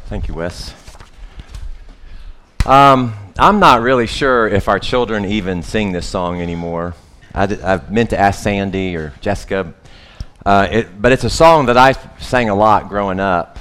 Thank you, Wes. I'm not really sure if our children even sing this song anymore. I've meant to ask Sandy or Jessica, but it's a song that I sang a lot growing up.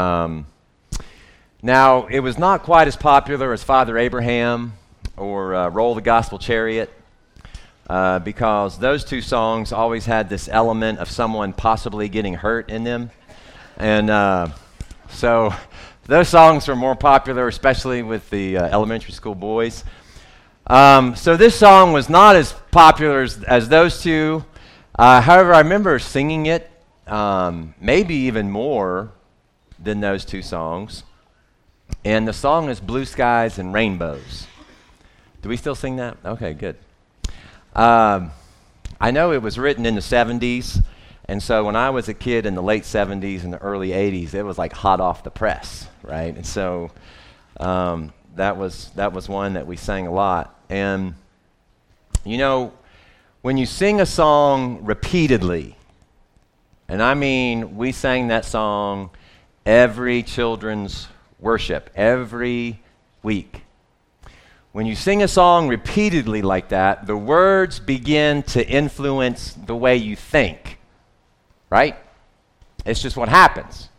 Now, it was not quite as popular as Father Abraham or Roll the Gospel Chariot, because those two songs always had this element of someone possibly getting hurt in them. And so those songs were more popular, especially with the elementary school boys. So this song was not as popular as those two. However, I remember singing it maybe even more than those two songs. And the song is Blue Skies and Rainbows. Do we still sing that? Okay, good. I know it was written in the 70s, and so when I was a kid in the late 70s and the early 80s, it was like hot off the press, right? And so that was one that we sang a lot. And, you know, when you sing a song repeatedly, and I mean we sang that song every children's worship, every week. When you sing a song repeatedly like that, the words begin to influence the way you think, right? It's just what happens.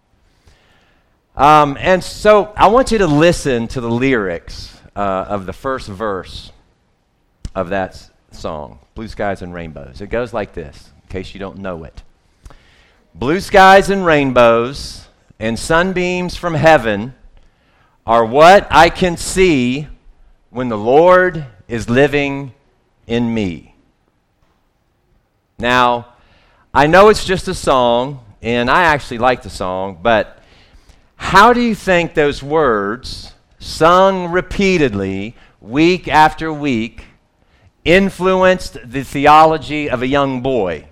And so I want you to listen to the lyrics of the first verse of that song, Blue Skies and Rainbows. It goes like this, in case you don't know it. Blue skies and rainbows and sunbeams from heaven are what I can see when the Lord is living in me. Now, I know it's just a song, and I actually like the song, but how do you think those words, sung repeatedly, week after week, influenced the theology of a young boy?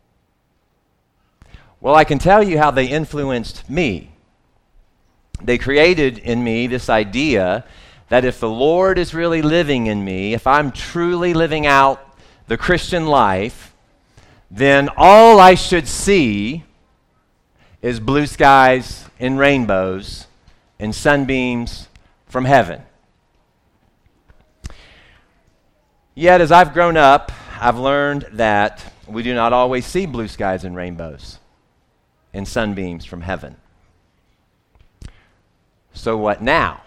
Well, I can tell you how they influenced me. They created in me this idea that if the Lord is really living in me, if I'm truly living out the Christian life, then all I should see is blue skies and rainbows and sunbeams from heaven. Yet, as I've grown up, I've learned that we do not always see blue skies and rainbows and sunbeams from heaven. So what now?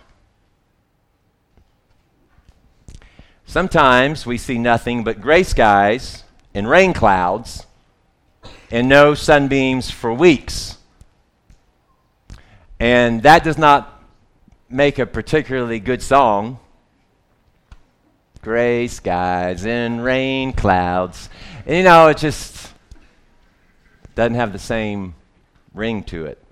Sometimes we see nothing but gray skies and rain clouds and no sunbeams for weeks. And that does not make a particularly good song. Gray skies and rain clouds. And you know, it just doesn't have the same ring to it.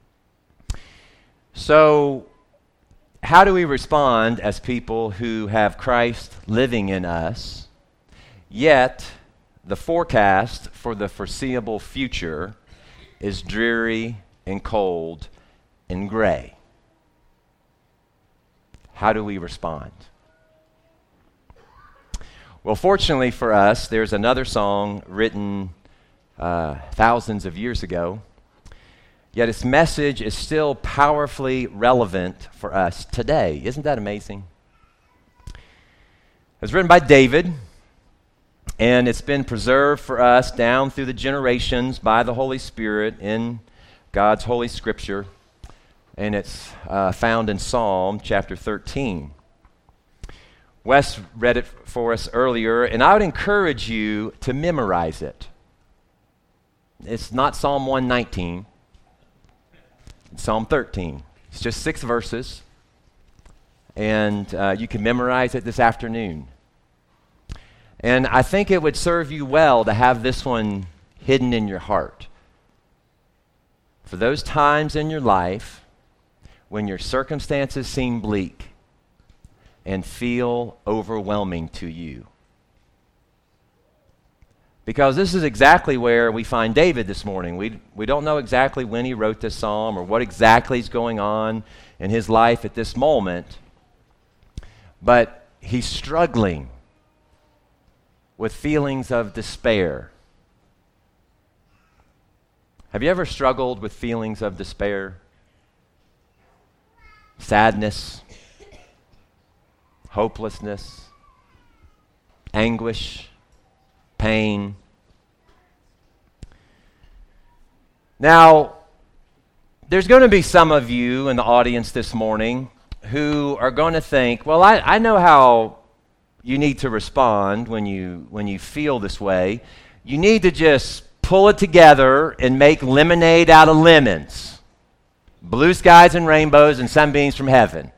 So, how do we respond as people who have Christ living in us, yet the forecast for the foreseeable future is dreary and cold and gray? How do we respond? Well, fortunately for us, there's another song written thousands of years ago, yet its message is still powerfully relevant for us today. Isn't that amazing? It was written by David, and it's been preserved for us down through the generations by the Holy Spirit in God's Holy Scripture, and it's found in Psalm chapter 13. Wes read it for us earlier, and I would encourage you to memorize it. It's not Psalm 119. It's Psalm 13. It's just 6 verses, and you can memorize it this afternoon. And I think it would serve you well to have this one hidden in your heart. For those times in your life when your circumstances seem bleak and feel overwhelming to you. Because this is exactly where we find David this morning. We don't know exactly when he wrote this psalm or what exactly is going on in his life at this moment, but he's struggling with feelings of despair. Have you ever struggled with feelings of despair? sadness, hopelessness, anguish, pain. Now, there's going to be some of you in the audience this morning who are going to think, well, I know how you need to respond when you feel this way. You need to just pull it together and make lemonade out of lemons. Blue skies and rainbows and sunbeams from heaven.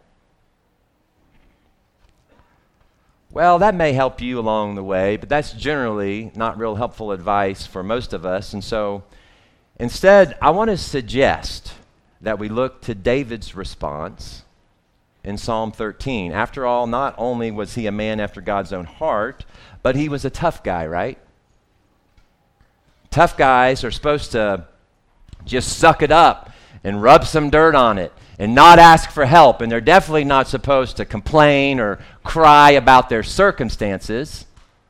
Well, that may help you along the way, but that's generally not real helpful advice for most of us. And so instead, I want to suggest that we look to David's response in Psalm 13. After all, not only was he a man after God's own heart, but he was a tough guy, right? Tough guys are supposed to just suck it up and rub some dirt on it and not ask for help. And they're definitely not supposed to complain or cry about their circumstances.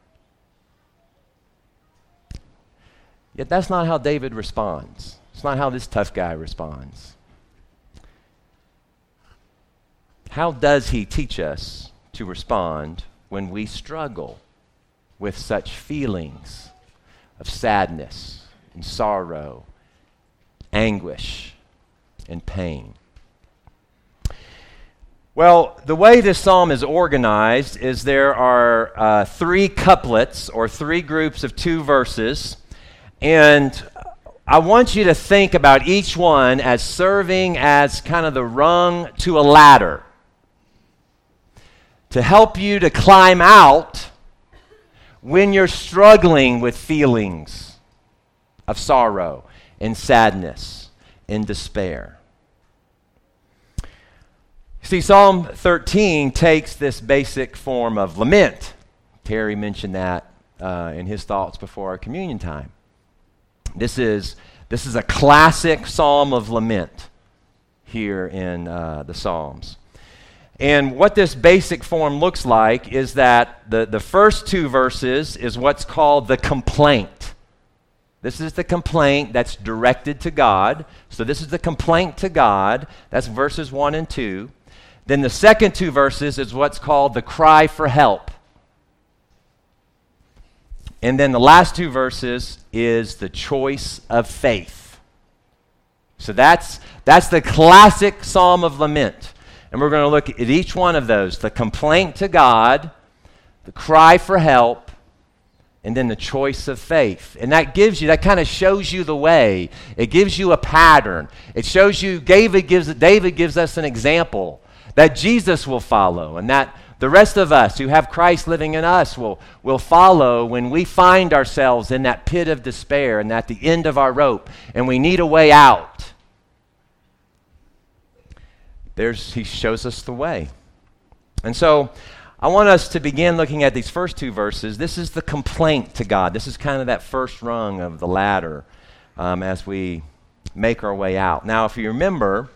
Yet that's not how David responds. It's not how this tough guy responds. How does he teach us to respond when we struggle with such feelings of sadness and sorrow, anguish, and pain? Well, the way this psalm is organized is there are 3 couplets or 3 groups of 2 verses, and I want you to think about each one as serving as kind of the rung to a ladder to help you to climb out when you're struggling with feelings of sorrow and sadness and despair. See, Psalm 13 takes this basic form of lament. Terry mentioned that in his thoughts before our communion time. This is a classic psalm of lament here in the Psalms. And what this basic form looks like is that the first 2 verses is what's called the complaint. This is the complaint that's directed to God. So this is the complaint to God. That's verses 1 and 2. Then the second 2 verses is what's called the cry for help. And then the last 2 verses is the choice of faith. So that's the classic psalm of lament. And we're going to look at each one of those, the complaint to God, the cry for help, and then the choice of faith. And that kind of shows you the way. It gives you a pattern. It shows you, David gives us an example that Jesus will follow, and that the rest of us who have Christ living in us will follow when we find ourselves in that pit of despair and at the end of our rope, and we need a way out. He shows us the way. And so I want us to begin looking at these first 2 verses. This is the complaint to God. This is kind of that first rung of the ladder as we make our way out. Now, if you remember,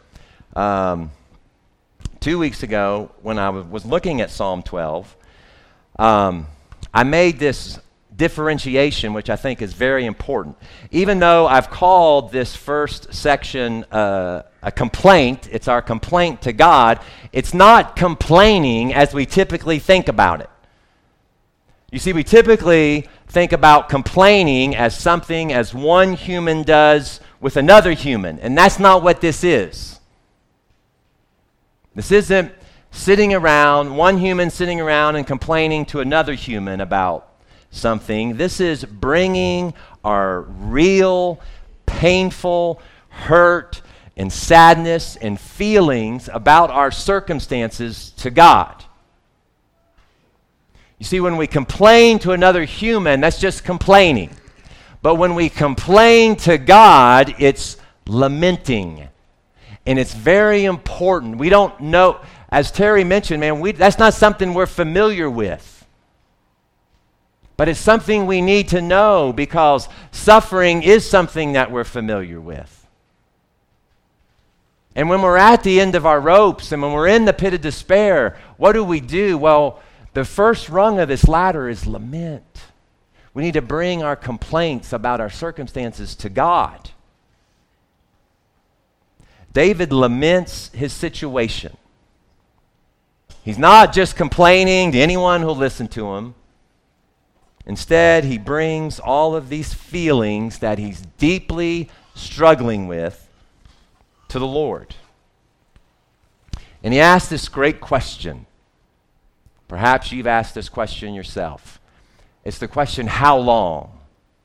2 weeks ago when I was looking at Psalm 12, I made this differentiation, which I think is very important. Even though I've called this first section a complaint, it's our complaint to God, it's not complaining as we typically think about it. You see, we typically think about complaining as something as one human does with another human, and that's not what this is. This isn't one human sitting around and complaining to another human about something. This is bringing our real, painful hurt and sadness and feelings about our circumstances to God. You see, when we complain to another human, that's just complaining. But when we complain to God, it's lamenting. And it's very important. We don't know, as Terry mentioned, that's not something we're familiar with. But it's something we need to know because suffering is something that we're familiar with. And when we're at the end of our ropes and when we're in the pit of despair, what do? Well, the first rung of this ladder is lament. We need to bring our complaints about our circumstances to God. David laments his situation. He's not just complaining to anyone who'll listen to him. Instead, he brings all of these feelings that he's deeply struggling with to the Lord. And he asks this great question. Perhaps you've asked this question yourself. It's the question, how long?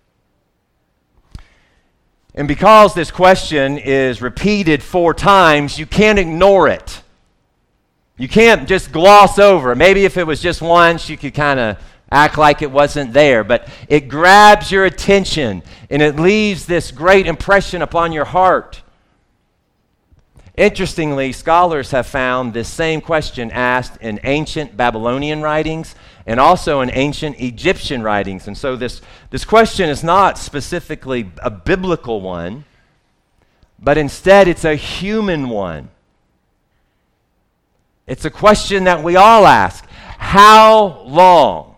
And because this question is repeated 4 times, you can't ignore it. You can't just gloss over it. Maybe if it was just once, you could kind of act like it wasn't there. But it grabs your attention, and it leaves this great impression upon your heart. Interestingly, scholars have found this same question asked in ancient Babylonian writings and also in ancient Egyptian writings. And so this question is not specifically a biblical one, but instead it's a human one. It's a question that we all ask. How long?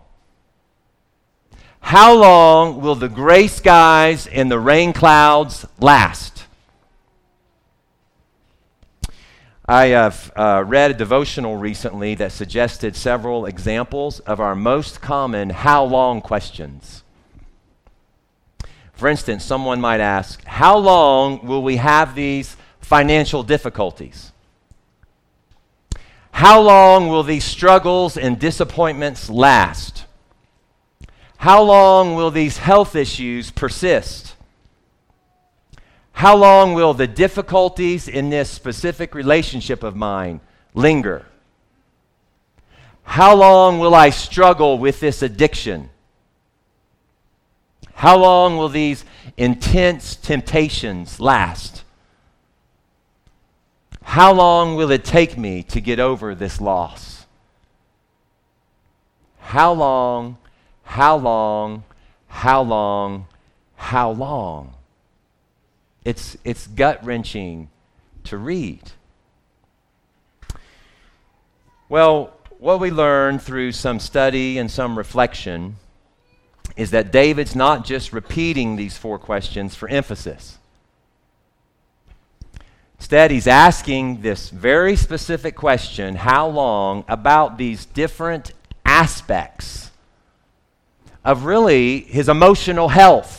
How long will the gray skies and the rain clouds last? I have read a devotional recently that suggested several examples of our most common how long questions. For instance, someone might ask, how long will we have these financial difficulties? How long will these struggles and disappointments last? How long will these health issues persist? How long will the difficulties in this specific relationship of mine linger? How long will I struggle with this addiction? How long will these intense temptations last? How long will it take me to get over this loss? How long, how long, how long, how long? It's gut-wrenching to read. Well, what we learn through some study and some reflection is that David's not just repeating these 4 questions for emphasis. Instead, he's asking this very specific question, how long, about these different aspects of really his emotional health.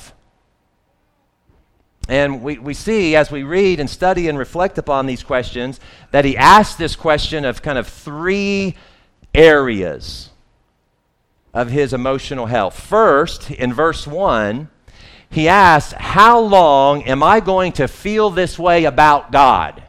And we see, as we read and study and reflect upon these questions, that he asks this question of kind of 3 areas of his emotional health. First, in verse 1, he asks, how long am I going to feel this way about God?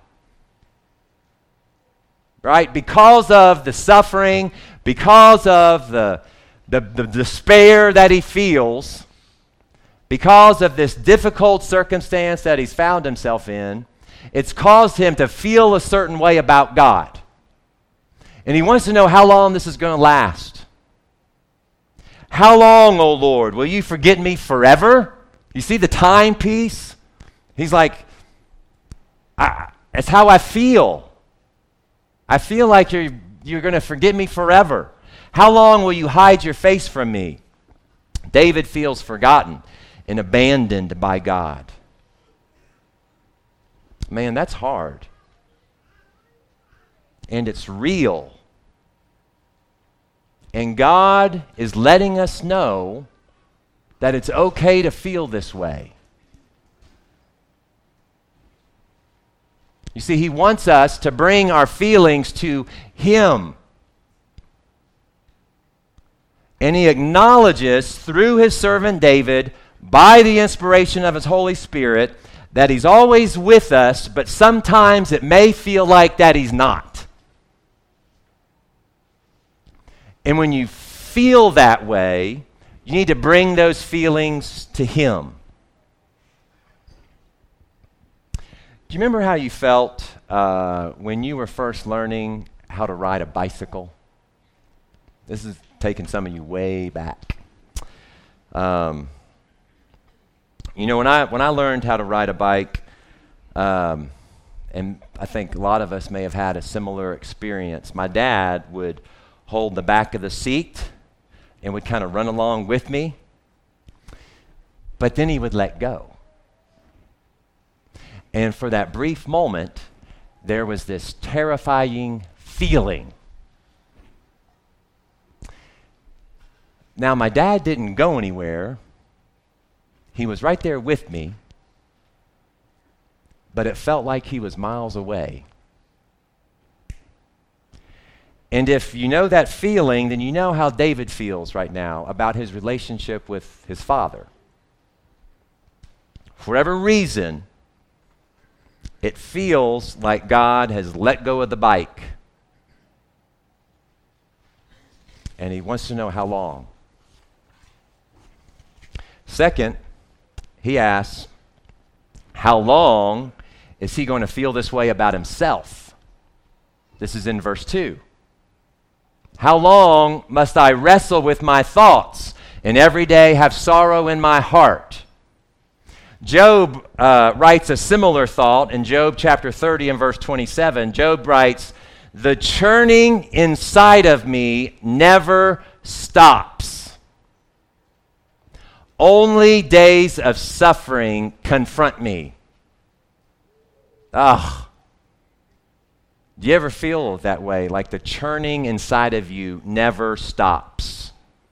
Right? Because of the suffering, because of the despair that he feels, because of this difficult circumstance that he's found himself in, it's caused him to feel a certain way about God. And he wants to know how long this is going to last. How long, O Lord, will you forget me forever? You see the timepiece? He's like, it's how I feel. I feel like you're going to forget me forever. How long will you hide your face from me? David feels forgotten and abandoned by God. Man, that's hard. And it's real. And God is letting us know that it's okay to feel this way. You see, he wants us to bring our feelings to him. And he acknowledges through his servant David, by the inspiration of his Holy Spirit, that he's always with us, but sometimes it may feel like that he's not. And when you feel that way, you need to bring those feelings to him. Do you remember how you felt when you were first learning how to ride a bicycle? This is taking some of you way back. You know, when I learned how to ride a bike, and I think a lot of us may have had a similar experience, my dad would hold the back of the seat and would kind of run along with me, but then he would let go. And for that brief moment, there was this terrifying feeling Now, my dad didn't go anywhere. He was right there with me, but it felt like he was miles away. And if you know that feeling, then you know how David feels right now about his relationship with his father. For whatever reason, it feels like God has let go of the bike. And he wants to know how long. Second, he asks, how long is he going to feel this way about himself? This is in verse 2. How long must I wrestle with my thoughts and every day have sorrow in my heart? Job writes a similar thought in Job chapter 30 and verse 27. Job writes, the churning inside of me never stops. Only days of suffering confront me. Ugh. Do you ever feel that way, like the churning inside of you never stops?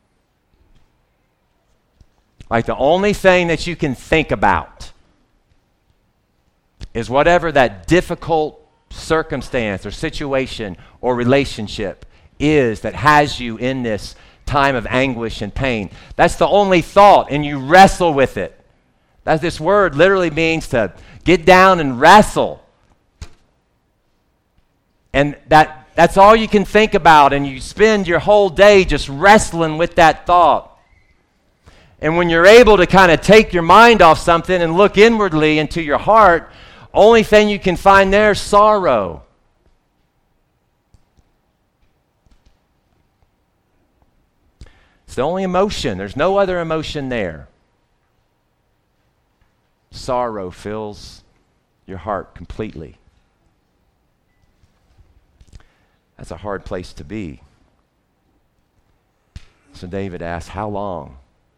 Like the only thing that you can think about is whatever that difficult circumstance or situation or relationship is that has you in this time of anguish and pain. That's the only thought, and you wrestle with it. This word literally means to get down and wrestle. And that's all you can think about, and you spend your whole day just wrestling with that thought. And when you're able to kind of take your mind off something and look inwardly into your heart, only thing you can find there is sorrow. It's the only emotion. There's no other emotion there. Sorrow fills your heart completely. That's a hard place to be. So David asks, how long?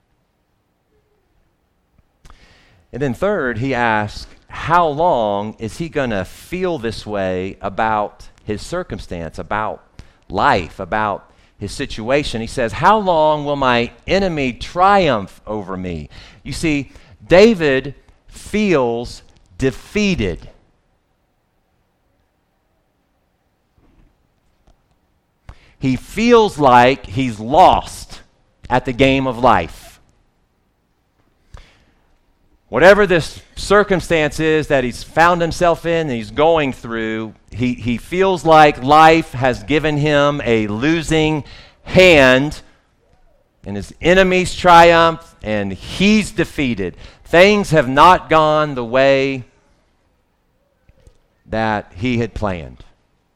And then third, he asks, how long is he going to feel this way about his circumstance, about life, about his situation? He says, how long will my enemy triumph over me? You see, David feels defeated. He feels like he's lost at the game of life. Whatever this circumstance is that he's found himself in and he's going through, he feels like life has given him a losing hand, and his enemies triumph and he's defeated. Things have not gone the way that he had planned.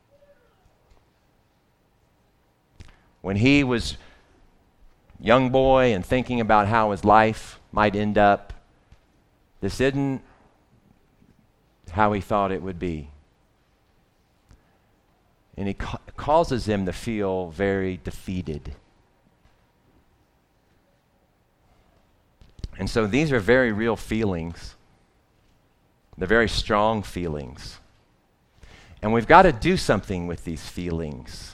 When he was a young boy and thinking about how his life might end up, this isn't how he thought it would be. And it causes him to feel very defeated. And so these are very real feelings. They're very strong feelings. And we've got to do something with these feelings.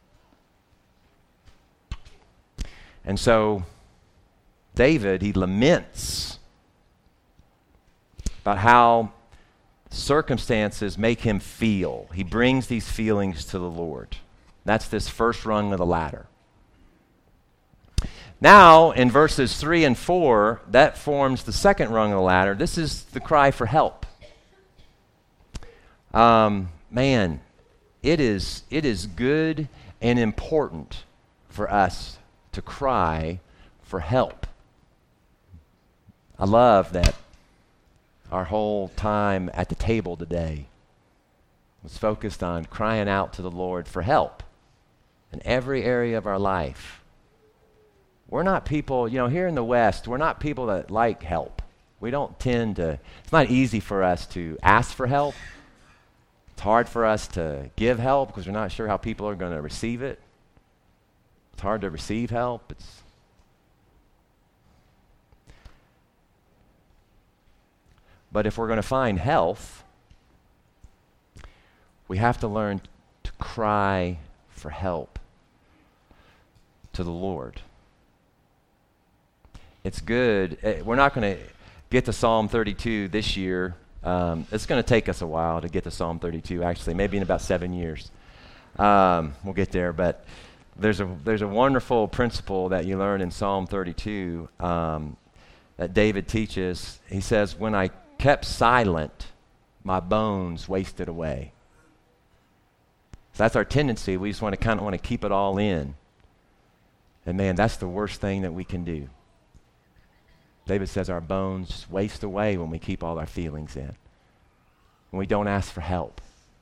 And so David, he laments about how circumstances make him feel. He brings these feelings to the Lord. That's this first rung of the ladder. Now, in verses 3 and 4, that forms the second rung of the ladder. This is the cry for help. Man, it is good and important for us to cry for help. I love that our whole time at the table today was focused on crying out to the Lord for help in every area of our life. We're not people, here in the West, we're not people that like help. We don't tend to, it's not easy for us to ask for help. It's hard for us to give help because we're not sure how people are going to receive it. It's hard to receive help. But if we're going to find health, we have to learn to cry for help to the Lord. it's good. We're not going to get to Psalm 32 this year. It's going to take us a while to get to Psalm 32, actually, maybe in about 7 years. We'll get there, but there's a wonderful principle that you learn in Psalm 32 that David teaches. He says, when I kept silent, my bones wasted away. So that's our tendency. We just want to keep it all in. And man, that's the worst thing that we can do. David says our bones just waste away when we keep all our feelings in, when we don't ask for help.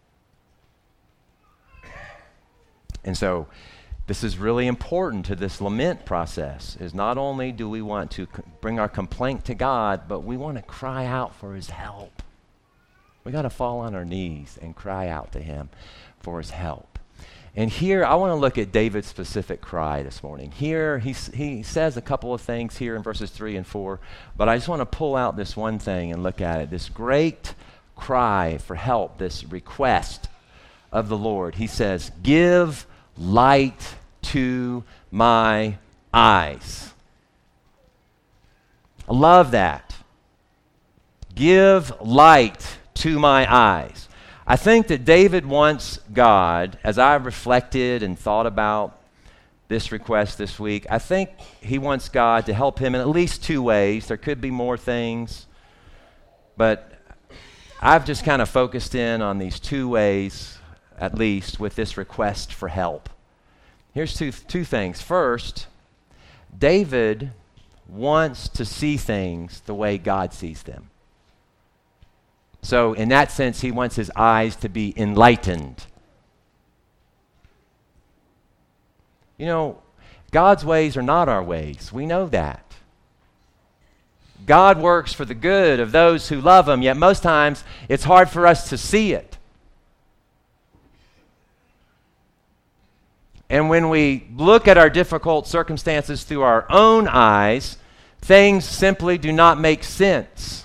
And so this is really important to this lament process, is not only do we want to bring our complaint to God, but we want to cry out for his help. We got to fall on our knees and cry out to him for his help. And here, I want to look at David's specific cry this morning. Here, he says a couple of things here in verses 3 and 4, but I just want to pull out this one thing and look at it. This great cry for help, this request of the Lord. He says, give light to my eyes. I love that. Give light to my eyes. I think that David wants God, as I reflected and thought about this request this week, I think he wants God to help him in at least two ways. There could be more things, but I've just kind of focused in on these two ways, at least, with this request for help. Here's two things. First, David wants to see things the way God sees them. So in that sense, he wants his eyes to be enlightened. You know, God's ways are not our ways. We know that. God works for the good of those who love him, yet most times it's hard for us to see it. And when we look at our difficult circumstances through our own eyes, things simply do not make sense.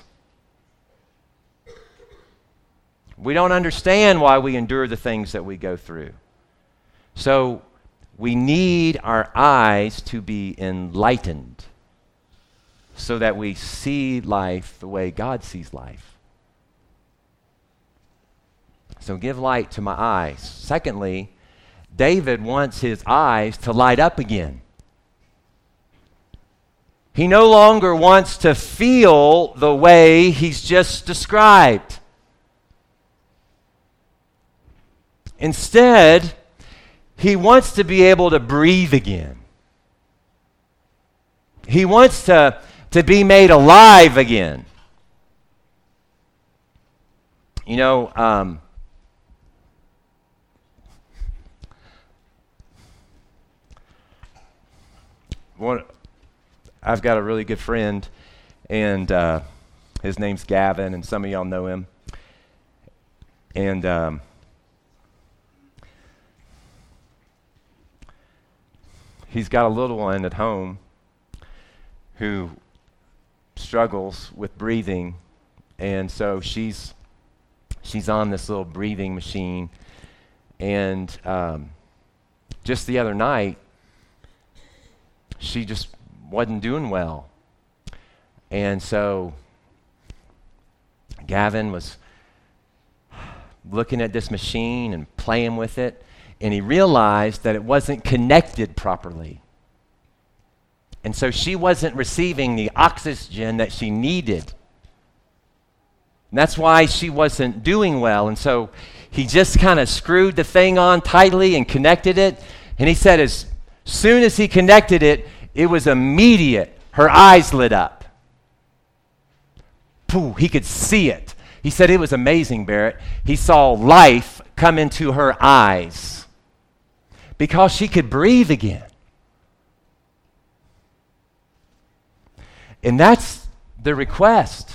We don't understand why we endure the things that we go through. So we need our eyes to be enlightened so that we see life the way God sees life. So give light to my eyes. Secondly, David wants his eyes to light up again. He no longer wants to feel the way he's just described. Instead, he wants to be able to breathe again. He wants to be made alive again. You know, I've got a really good friend, and his name's Gavin, and some of y'all know him. And he's got a little one at home who struggles with breathing, and so she's on this little breathing machine. And just the other night, she just wasn't doing well. And so Gavin was looking at this machine and playing with it, and he realized that it wasn't connected properly. And so she wasn't receiving the oxygen that she needed. And that's why she wasn't doing well. And so he just kind of screwed the thing on tightly and connected it. And he said as soon as he connected it, it was immediate. Her eyes lit up. Pooh, he could see it. He said it was amazing, Barrett. He saw life come into her eyes because she could breathe again. And that's the request.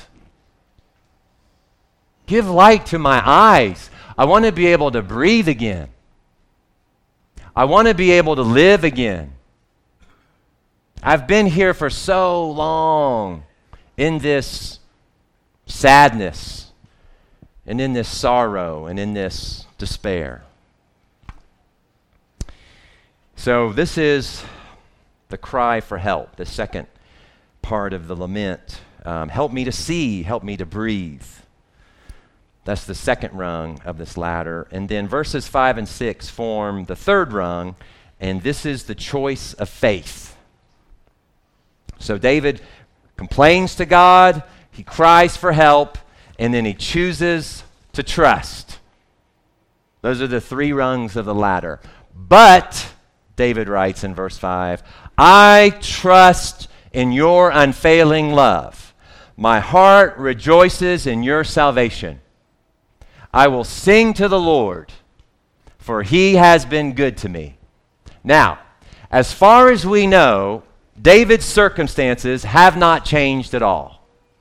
Give light to my eyes. I want to be able to breathe again. I want to be able to live again. I've been here for so long in this sadness and in this sorrow and in this despair. So this is the cry for help, the second part of the lament. Help me to see, help me to breathe. That's the second rung of this ladder. And then verses 5 and 6 form the third rung, and this is the choice of faith. So David complains to God, he cries for help, and then he chooses to trust. Those are the three rungs of the ladder. But, David writes in verse 5, I trust in your unfailing love. My heart rejoices in your salvation. I will sing to the Lord, for he has been good to me. Now, as far as we know, David's circumstances have not changed at all.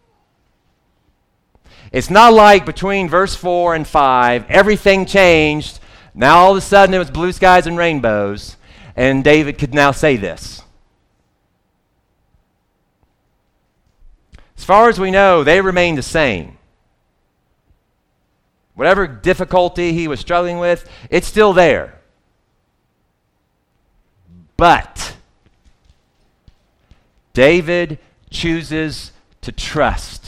It's not like between verse 4 and 5, everything changed. Now all of a sudden it was blue skies and rainbows, and David could now say this. As far as we know, they remain the same. Whatever difficulty he was struggling with, it's still there. But David chooses to trust.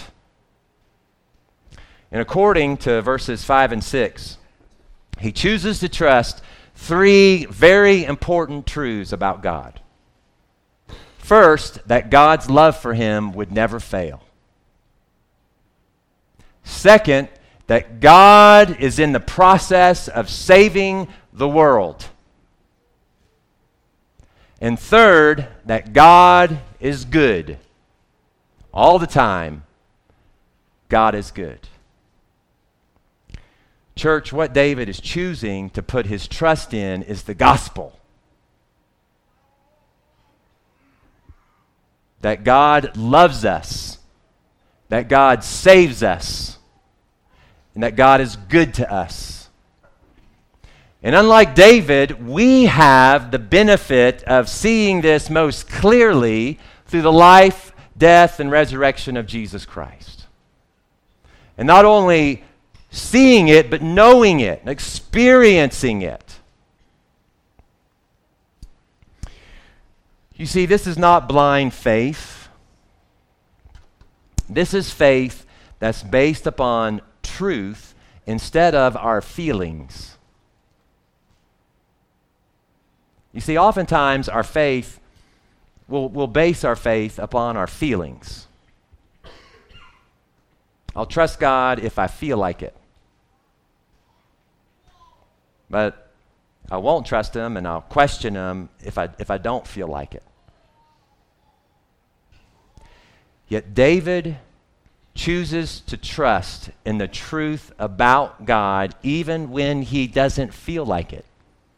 And according to verses 5 and 6, he chooses to trust three very important truths about God. First, that God's love for him would never fail. Second, that God is in the process of saving the world. And third, that God is good. All the time, God is good. Church, what David is choosing to put his trust in is the gospel. That God loves us, that God saves us, and that God is good to us. And unlike David, we have the benefit of seeing this most clearly through the life, death, and resurrection of Jesus Christ. And not only seeing it, but knowing it, experiencing it. You see, this is not blind faith. This is faith that's based upon truth instead of our feelings. You see, oftentimes our faith, we'll base our faith upon our feelings. I'll trust God if I feel like it. But I won't trust him and I'll question him if I don't feel like it. Yet David chooses to trust in the truth about God even when he doesn't feel like it.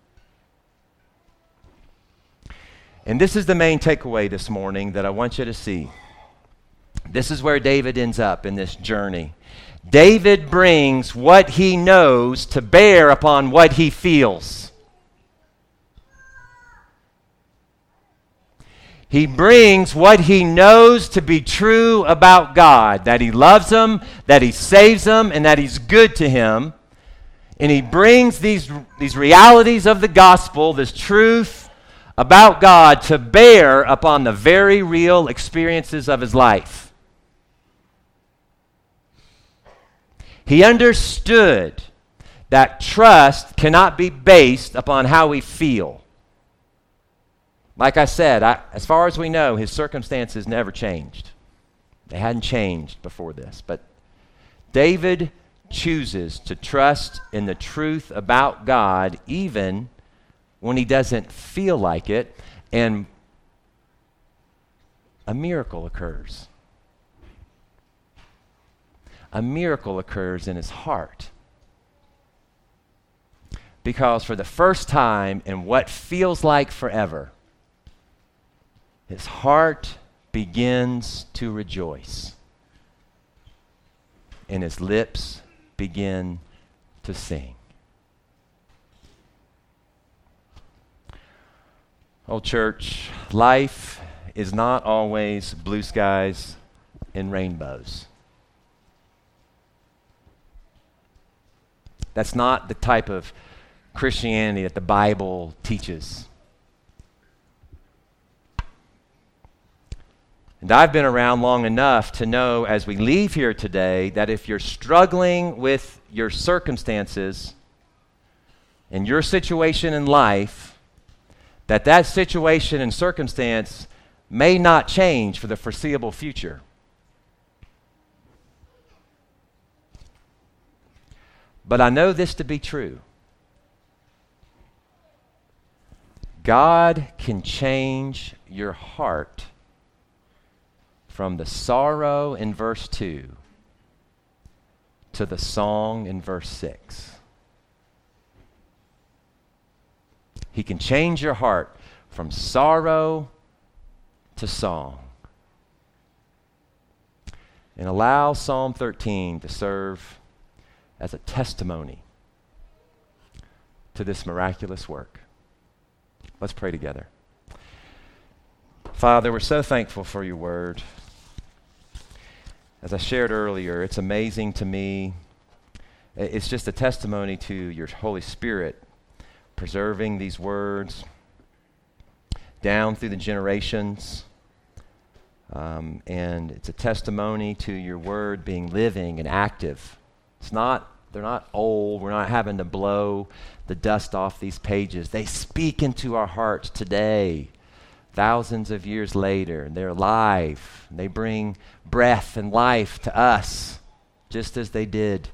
And this is the main takeaway this morning that I want you to see. This is where David ends up in this journey. David brings what he knows to bear upon what he feels. He brings what he knows to be true about God, that he loves him, that he saves him, and that he's good to him. And he brings these realities of the gospel, this truth about God, to bear upon the very real experiences of his life. He understood that trust cannot be based upon how we feel. Like I said, as far as we know, his circumstances never changed. They hadn't changed before this. But David chooses to trust in the truth about God even when he doesn't feel like it, and a miracle occurs. A miracle occurs in his heart. Because for the first time in what feels like forever, his heart begins to rejoice. And his lips begin to sing. Oh, church, life is not always blue skies and rainbows. That's not the type of Christianity that the Bible teaches. And I've been around long enough to know as we leave here today that if you're struggling with your circumstances and your situation in life, that situation and circumstance may not change for the foreseeable future. But I know this to be true. God can change your heart from the sorrow in verse 2 to the song in verse 6. He can change your heart from sorrow to song. And allow Psalm 13 to serve as a testimony to this miraculous work. Let's pray together. Father, we're so thankful for your word. As I shared earlier, it's amazing to me. It's just a testimony to your Holy Spirit preserving these words down through the generations. And it's a testimony to your word being living and active. They're not old. We're not having to blow the dust off these pages. They speak into our hearts today, thousands of years later. They're alive. They bring breath and life to us, just as they did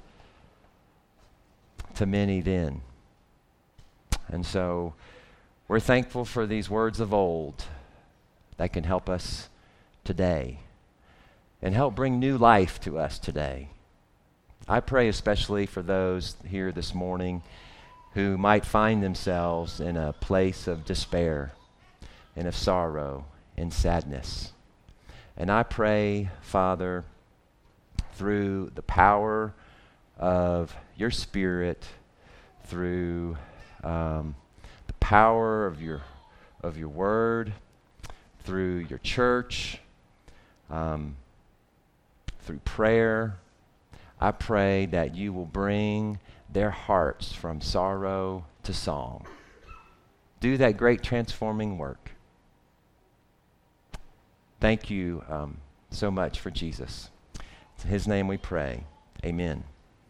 to many then. And so we're thankful for these words of old that can help us today and help bring new life to us today. I pray especially for those here this morning who might find themselves in a place of despair and of sorrow and sadness. And I pray, Father, through the power of your Spirit, through the power of your word, through your church, through prayer, I pray that you will bring their hearts from sorrow to song. Do that great transforming work. Thank you so much for Jesus. In his name we pray. Amen.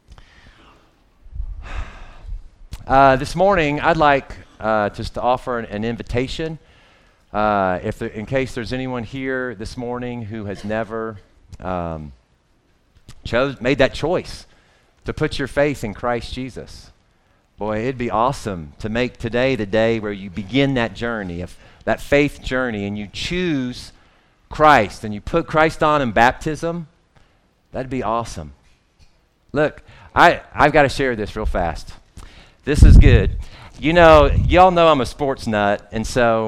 This morning, I'd like just to offer an invitation. In case there's anyone here this morning who has never made that choice to put your faith in Christ Jesus. Boy, it'd be awesome to make today the day where you begin that journey, that faith journey, and you choose Christ and you put Christ on in baptism. That'd be awesome. Look, I've got to share this real fast. This is good. You know, y'all know I'm a sports nut, and so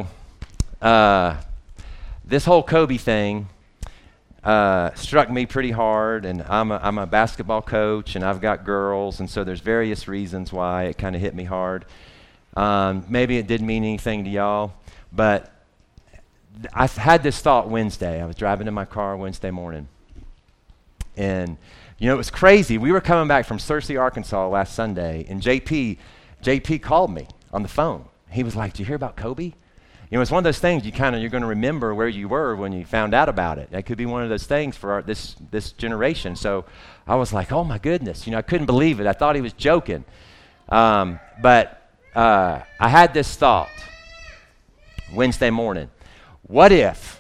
this whole Kobe thing struck me pretty hard, and I'm a basketball coach, and I've got girls, and so there's various reasons why it kind of hit me hard. Maybe it didn't mean anything to y'all, but I had this thought Wednesday. I was driving in my car Wednesday morning, and you know, it was crazy. We were coming back from Searcy, Arkansas last Sunday, and JP called me on the phone. He was like, "Did you hear about Kobe?" You know, it's one of those things you're going to remember where you were when you found out about it. That could be one of those things for this generation. So I was like, oh my goodness, you know, I couldn't believe it. I thought he was joking. But I had this thought Wednesday morning. What if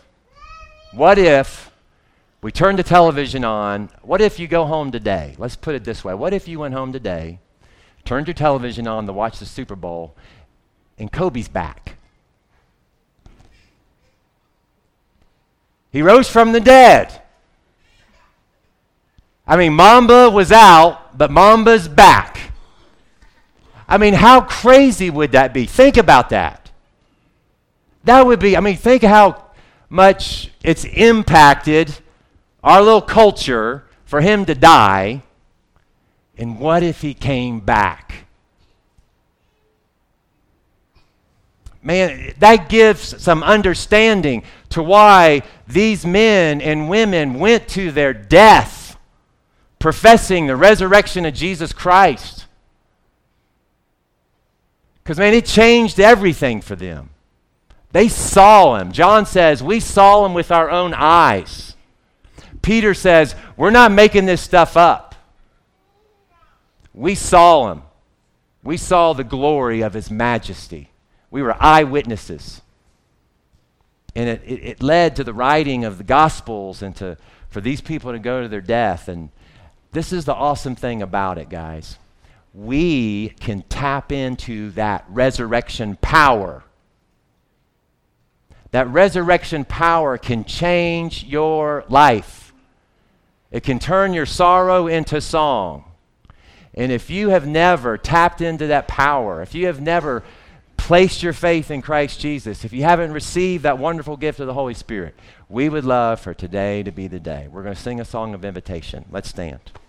we turn the television on? What if you go home today? Let's put it this way. What if you went home today, turned your television on to watch the Super Bowl, and Kobe's back? He rose from the dead. I mean, Mamba was out, but Mamba's back. I mean, how crazy would that be? Think about that. That would be, I mean, think how much it's impacted our little culture for him to die. And what if he came back? Man, that gives some understanding to why these men and women went to their death professing the resurrection of Jesus Christ. Because, man, it changed everything for them. They saw him. John says, we saw him with our own eyes. Peter says, we're not making this stuff up. We saw him. We saw the glory of his majesty. We were eyewitnesses. And it led to the writing of the Gospels and for these people to go to their death. And this is the awesome thing about it, guys. We can tap into that resurrection power. That resurrection power can change your life. It can turn your sorrow into song. And if you have never tapped into that power, if you have never placed your faith in Christ Jesus, if you haven't received that wonderful gift of the Holy Spirit, we would love for today to be the day. We're going to sing a song of invitation. Let's stand.